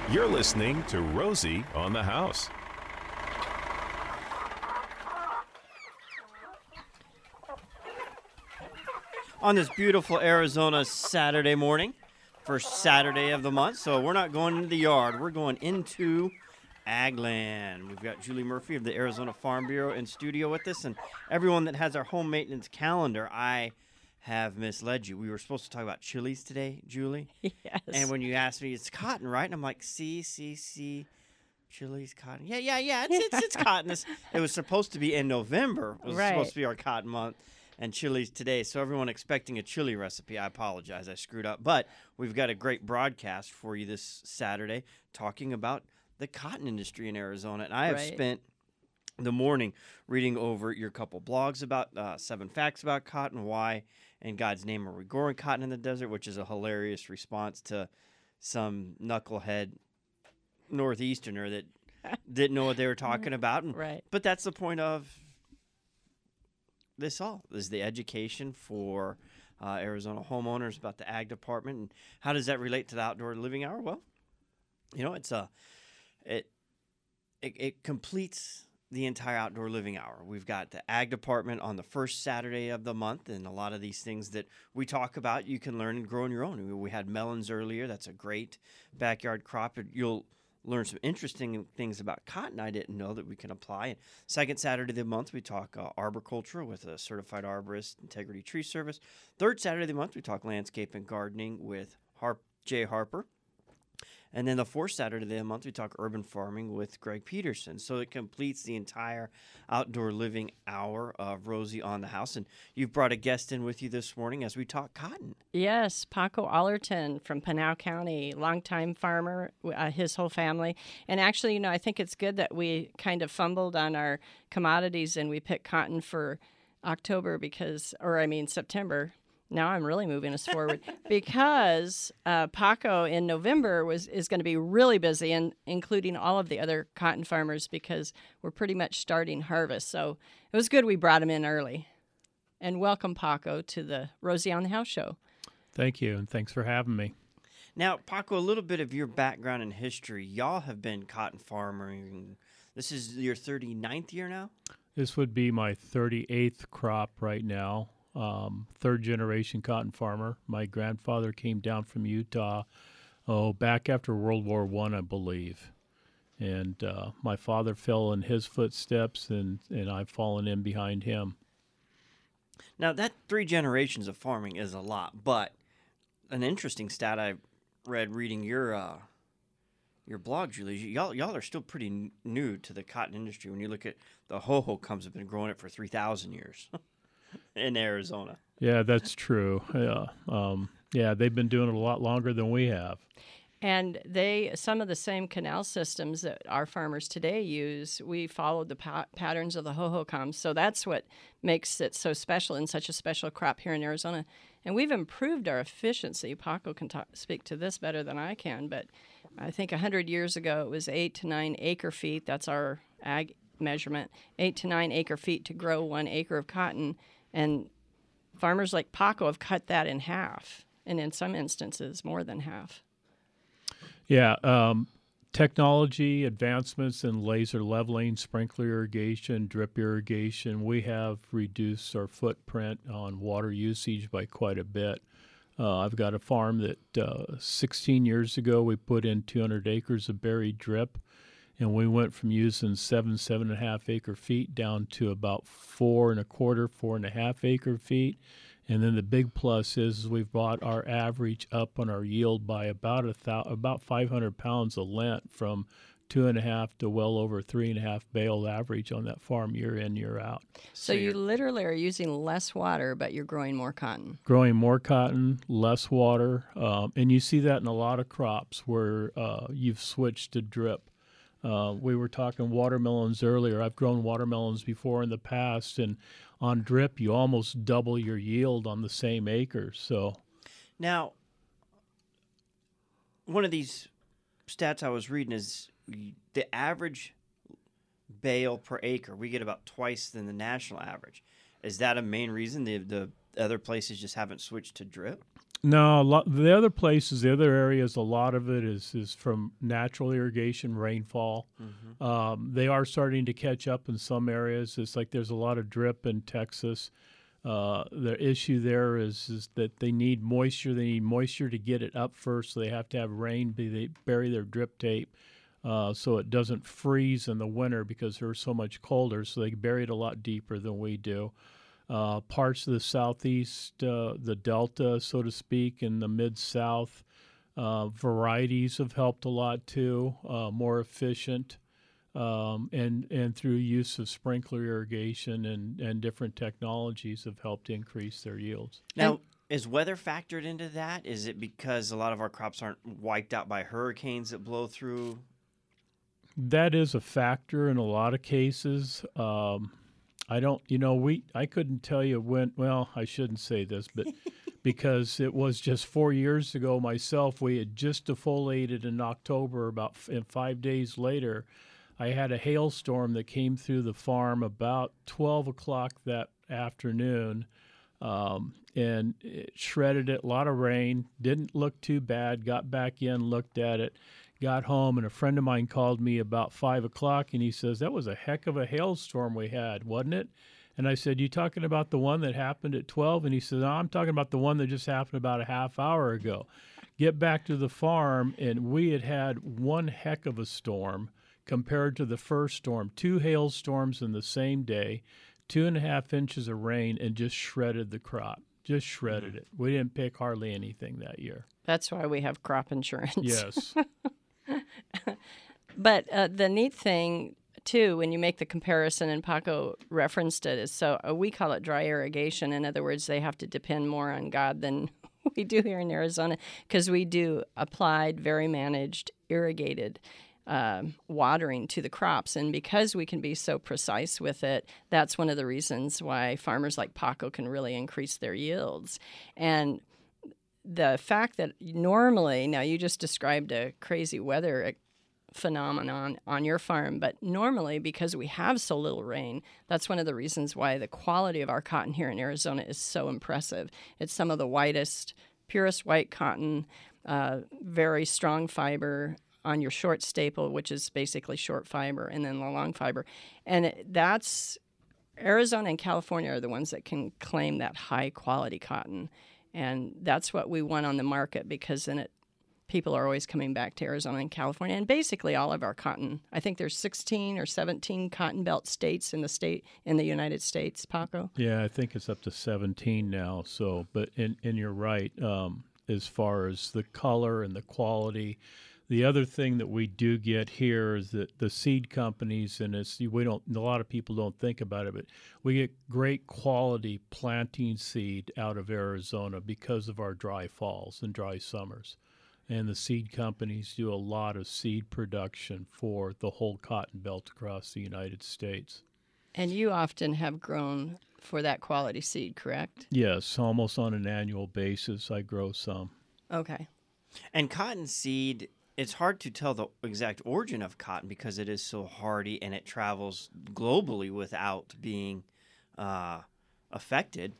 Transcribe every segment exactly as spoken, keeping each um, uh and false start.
You're listening to Rosie on the House. On this beautiful Arizona Saturday morning, first Saturday of the month. So we're not going into the yard. We're going into Agland. We've got Julie Murphy of the Arizona Farm Bureau in studio with us, and everyone that has our home maintenance calendar. I have misled you. We were supposed to talk about chilies today, Julie. Yes. And when you asked me, it's cotton, right? And I'm like, see, see, see, chilies, cotton. Yeah, yeah, yeah, it's it's, it's cotton. It's, it was supposed to be in November. It was Right. supposed to be our cotton month. And chilies today. So everyone expecting a chili recipe, I apologize. I screwed up. But we've got a great broadcast for you this Saturday talking about the cotton industry in Arizona. And I have Right. spent the morning reading over your couple blogs about uh, seven facts about cotton, why in God's name are we growing cotton in the desert, which is a hilarious response to some knucklehead Northeasterner that didn't know what they were talking about. And, Right. But that's the point of this all is the education for uh, Arizona homeowners about the ag department, and how does that relate to the outdoor living hour? Well, you know, it's a it it, it completes the entire outdoor living hour. We've got the ag department on the first Saturday of the month, and a lot of these things that we talk about, you can learn and grow on your own. We had melons earlier. That's a great backyard crop. You'll learn some interesting things about cotton I didn't know that we can apply. And second Saturday of the month, we talk uh, arboriculture with a certified arborist, Integrity Tree Service. Third Saturday of the month, we talk landscape and gardening with Harp, Jay Harper. And then the fourth Saturday of the month, we talk urban farming with Greg Peterson. So it completes the entire outdoor living hour of Rosie on the House. And you've brought a guest in with you this morning as we talk cotton. Yes, Paco Allerton from Pinal County, longtime farmer, uh, his whole family. And actually, you know, I think it's good that we kind of fumbled on our commodities and we picked cotton for October because, or I mean September. Now I'm really moving us forward because uh, Paco in November was is going to be really busy, and including all of the other cotton farmers because we're pretty much starting harvest. So it was good we brought him in early. And welcome, Paco, to the Rosie on the House show. Thank you, and thanks for having me. Now, Paco, a little bit of your background and history. Y'all have been cotton farming. This is your thirty-ninth year now? This would be my thirty-eighth crop right now. Um, third generation cotton farmer. My grandfather came down from Utah, oh, back after World War One, I, I believe. And uh, my father fell in his footsteps, and, and I've fallen in behind him. Now, that three generations of farming is a lot, but an interesting stat I read reading your uh, your blog, Julie, y'all, y'all are still pretty n- new to the cotton industry. When you look at the Ho-Ho-Cums have been growing it for three thousand years. In Arizona. Yeah, that's true. Yeah, um, yeah, they've been doing it a lot longer than we have. And they, some of the same canal systems that our farmers today use, we followed the pa- patterns of the Ho-Ho-Cums. So that's what makes it so special and such a special crop here in Arizona. And we've improved our efficiency. Paco can talk, speak to this better than I can, but I think one hundred years ago it was eight to nine acre feet. That's our ag measurement, eight to nine acre feet to grow one acre of cotton. And farmers like Paco have cut that in half, and in some instances, more than half. Yeah, um, technology advancements in laser leveling, sprinkler irrigation, drip irrigation, we have reduced our footprint on water usage by quite a bit. Uh, I've got a farm that uh, sixteen years ago we put in two hundred acres of buried drip. And we went from using seven, seven and a half acre feet down to about four and a quarter, four and a half acre feet. And then the big plus is, is we've brought our average up on our yield by about a thou- about five hundred pounds a lent, from two and a half to well over three and a half bale average on that farm year in, year out. So, so you literally are using less water, but you're growing more cotton. Growing more cotton, less water. Um, and you see that in a lot of crops where uh, you've switched to drip. Uh, we were talking watermelons earlier. I've grown watermelons before in the past, and on drip, you almost double your yield on the same acre. So, now, one of these stats I was reading is the average bale per acre. We get about twice than the national average. Is that a main reason the the other places just haven't switched to drip? No, a lot, the other places, the other areas, a lot of it is is from natural irrigation, rainfall. Mm-hmm. Um, they are starting to catch up in some areas. It's like there's a lot of drip in Texas. Uh, the issue there is is that they need moisture. They need moisture to get it up first, so they have to have rain. Be they bury their drip tape uh, so it doesn't freeze in the winter because they're so much colder. So they bury it a lot deeper than we do. Uh, parts of the southeast, uh, the delta, so to speak, and the mid-south, uh, varieties have helped a lot too, uh, more efficient, um, and and through use of sprinkler irrigation and, and different technologies have helped increase their yields. Now, is weather factored into that? Is it because a lot of our crops aren't wiped out by hurricanes that blow through? That is a factor in a lot of cases. Um, I don't, you know, we, I couldn't tell you when, well, I shouldn't say this, but because it was just four years ago myself, we had just defoliated in October. About f- and five days later, I had a hailstorm that came through the farm about twelve o'clock that afternoon. Um, and it shredded it, a lot of rain, didn't look too bad, got back in, looked at it. Got home, and a friend of mine called me about five o'clock, and he says, that was a heck of a hailstorm we had, wasn't it? And I said, you talking about the one that happened at twelve? And he said, no, I'm talking about the one that just happened about a half hour ago. Get back to the farm, and we had had one heck of a storm compared to the first storm. Two hailstorms in the same day, two and a half inches of rain, and just shredded the crop. Just shredded it. We didn't pick hardly anything that year. That's why we have crop insurance. Yes. But uh, the neat thing, too, when you make the comparison, and Paco referenced it, is so uh, we call it dry irrigation. In other words, they have to depend more on God than we do here in Arizona, because we do applied, very managed, irrigated um, watering to the crops. And because we can be so precise with it, that's one of the reasons why farmers like Paco can really increase their yields. And the fact that normally, now you just described a crazy weather phenomenon on your farm, but normally because we have so little rain, that's one of the reasons why the quality of our cotton here in Arizona is so impressive. It's some of the whitest, purest white cotton, uh, very strong fiber on your short staple, which is basically short fiber, and then the long fiber. And it, that's, Arizona and California are the ones that can claim that high quality cotton. And that's what we want on the market, because then it, people are always coming back to Arizona and California, and basically all of our cotton. I think there's sixteen or seventeen cotton belt states in the state in the United States, Paco. Yeah, I think it's up to seventeen now. So, but and, and you're right, um, as far as the color and the quality. The other thing that we do get here is that the seed companies, and it's we don't a lot of people don't think about it, but we get great quality planting seed out of Arizona because of our dry falls and dry summers. And the seed companies do a lot of seed production for the whole cotton belt across the United States. And you often have grown for that quality seed, correct? Yes, almost on an annual basis, I grow some. Okay. And cotton seed, it's hard to tell the exact origin of cotton because it is so hardy and it travels globally without being uh, affected.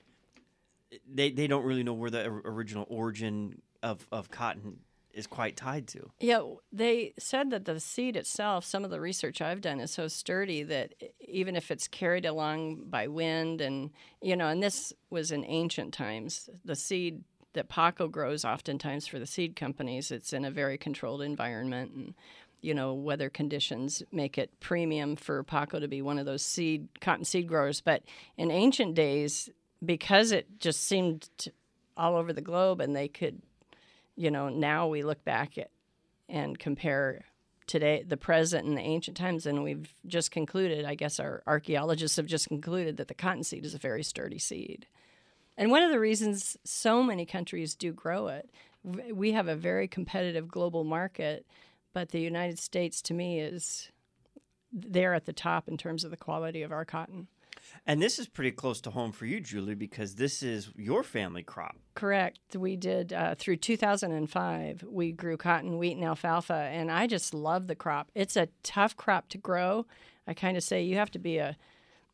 They they don't really know where the original origin of, of cotton is quite tied to. Yeah, they said that the seed itself, some of the research I've done, is so sturdy that even if it's carried along by wind and, you know, and this was in ancient times, the seed that Paco grows oftentimes for the seed companies, it's in a very controlled environment, and, you know, weather conditions make it premium for Paco to be one of those seed cotton seed growers. But in ancient days, because it just seemed to, all over the globe, and they could, you know, now we look back at and compare today, the present and the ancient times, and we've just concluded, I guess our archaeologists have just concluded that the cotton seed is a very sturdy seed. And one of the reasons so many countries do grow it, we have a very competitive global market, but the United States, to me, is there at the top in terms of the quality of our cotton. And this is pretty close to home for you, Julie, because this is your family crop. Correct. We did, uh, through two thousand five, we grew cotton, wheat, and alfalfa, and I just love the crop. It's a tough crop to grow. I kind of say you have to be a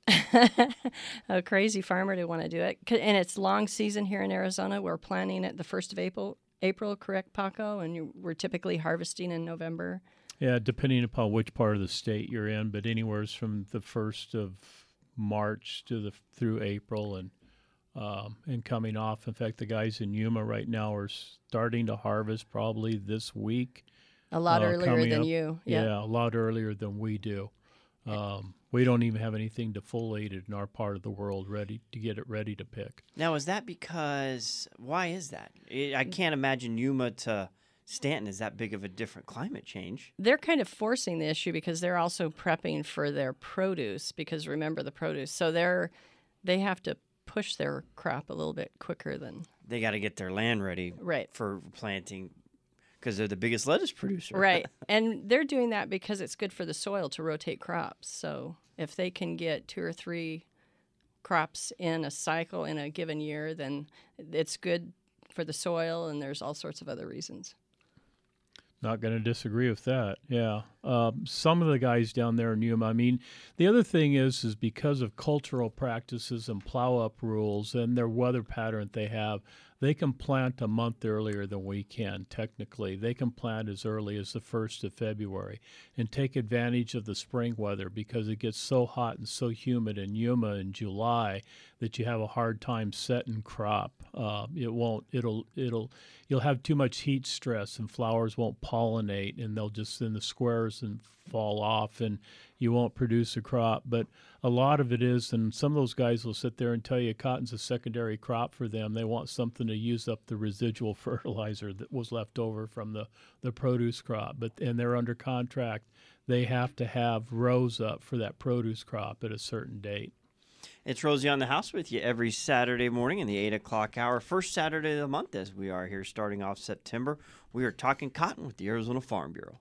A crazy farmer to want to do it. C- And it's long season here in Arizona. We're planting it the first of April, April, correct, Paco? And you, we're typically harvesting in November. Yeah, depending upon which part of the state you're in, but anywhere from the first of March to the through April and um, and coming off. In fact, the guys in Yuma right now are starting to harvest probably this week. A lot uh, earlier coming than up. you. Yeah. Yeah, a lot earlier than we do. Um, we don't even have anything defoliated in our part of the world ready to get it ready to pick. Now, is that because, why is that? I I can't imagine Yuma to Stanton is that big of a different climate change. They're kind of forcing the issue because they're also prepping for their produce, because remember the produce. So they're they have to push their crop a little bit quicker than They got to get their land ready right. for planting because they're the biggest lettuce producer. Right. And they're doing that because it's good for the soil to rotate crops. So if they can get two or three crops in a cycle in a given year, then it's good for the soil, and there's all sorts of other reasons. Not going to disagree with that. Yeah. Um, some of the guys down there in Yuma, I mean, the other thing is, is because of cultural practices and plow up rules and their weather pattern they have, they can plant a month earlier than we can, technically. They can plant as early as the first of February and take advantage of the spring weather because it gets so hot and so humid in Yuma in July that you have a hard time setting crop. Uh, it won't, it'll, it'll, you'll have too much heat stress and flowers won't pollinate and they'll just in the squares and fall off and you won't produce a crop. But a lot of it is, and some of those guys will sit there and tell you cotton's a secondary crop for them. They want something to use up the residual fertilizer that was left over from the, the produce crop. But and they're under contract. They have to have rows up for that produce crop at a certain date. It's Rosie on the House with you every Saturday morning in the eight o'clock hour, first Saturday of the month as we are here starting off September. We are talking cotton with the Arizona Farm Bureau.